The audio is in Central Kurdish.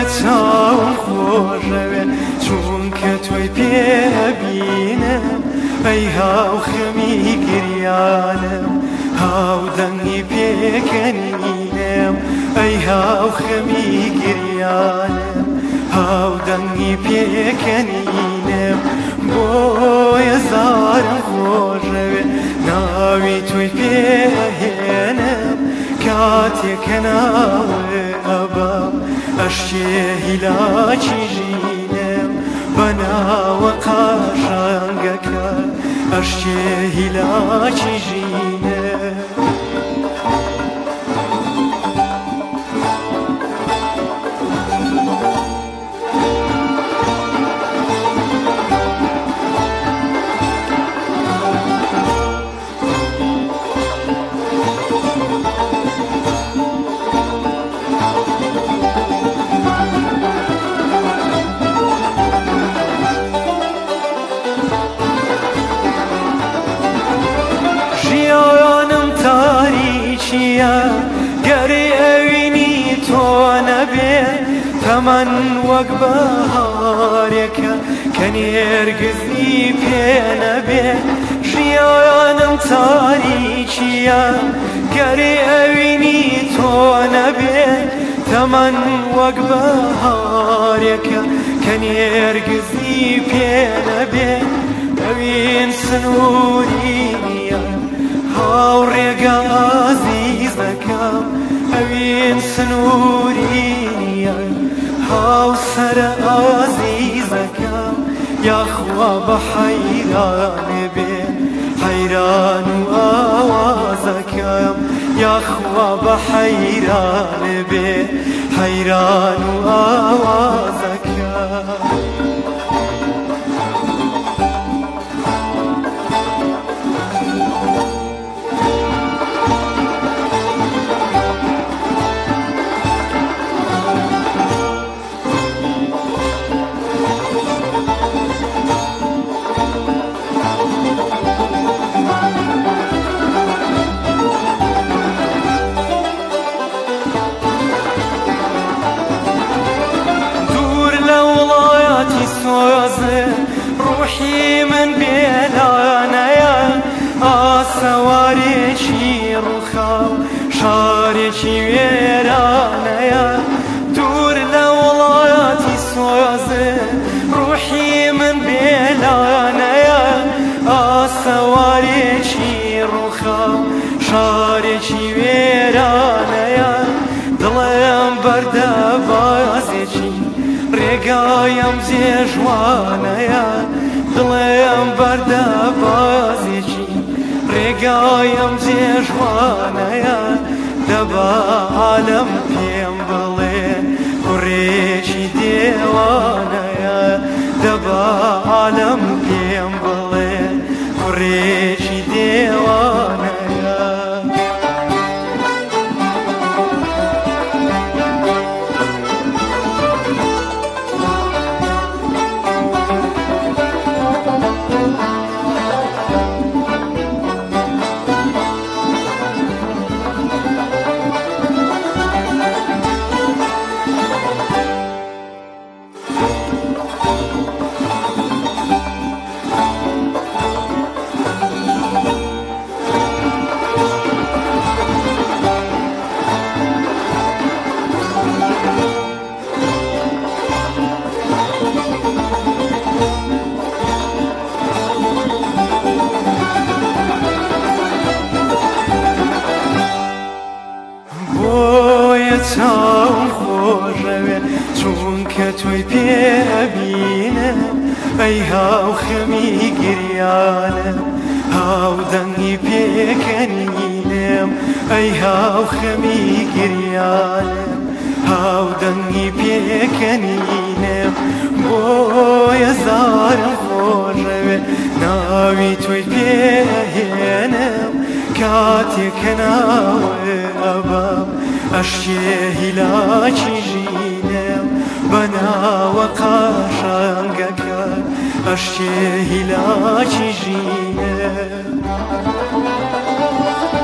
چاوم خۆشەوێ چونکە تۆی پێبینم ئەی هاوخەمی گریانم هاودەنگی پێکەنینم ئەی هاوخەمی گریانم هاودەنگی پێکەنینم بۆیە زارم خۆشەوێ ناوی تۆی پێهێنم کاتێکە ناوێ ئەبەم ئەشتێ هیلاکی ژینم بەناوە قاشانگەکە ئەشتێ هیلاکی ژینم گەری ئەوینی تۆ نەبێ تەمەن وەک بەهارێکە کە نێرگزی پێ نەبێ ژیانم تاریکیە گەری ئەوینی تۆ نەبێ تەمەن وەک بەهارێکە کە نێرگزی پێ نەبێ ئەوین سنووری نییە هاوڕێگە ئازیزەکەم ئەوین سنووری نییە هاوسەرە ئازیزەکەم یاخوا بە حەیرانێ بێ حەیران و ئاوازەکەم یاخوا بە حەیرانێ بێ حەیران و ئاوازەکەم ڕوحی من بێلانەیە ئاسەوارێکی ڕووخاو شارێکی وێرانەیە دوور لە وڵاتی سۆزێ ڕوحی من بێلانەیە ئاسەوارێکی ڕووخاو شارێکی وێرانەیە دڵێم بەردە بازێکی ڕێگایم جێژوانەیە دڵێم بەردە بازێکی ڕێگایم جێژوانەیە دەبا عالەم پێم بڵێ کوڕێکی دێوانەیە دەبا عالەم پێم بڵێ کوڕێکی دێوانەیە چاوم خۆشەوێ چونکە تۆی پێبینم ئەی هاوخەمی گریانم هاودەنگی پێکەنینم ئەی هاوخەمی گریانم هاودەنگی پێکەنینم بۆیە زارم خۆشەوێ ناوی تۆی پێهێنم کاتێکە ناوێ ئەبەم ئەشتێ هیلاکی ژینم بەناوە قاشانگەکە ئەشتێ هیلاکی ژینم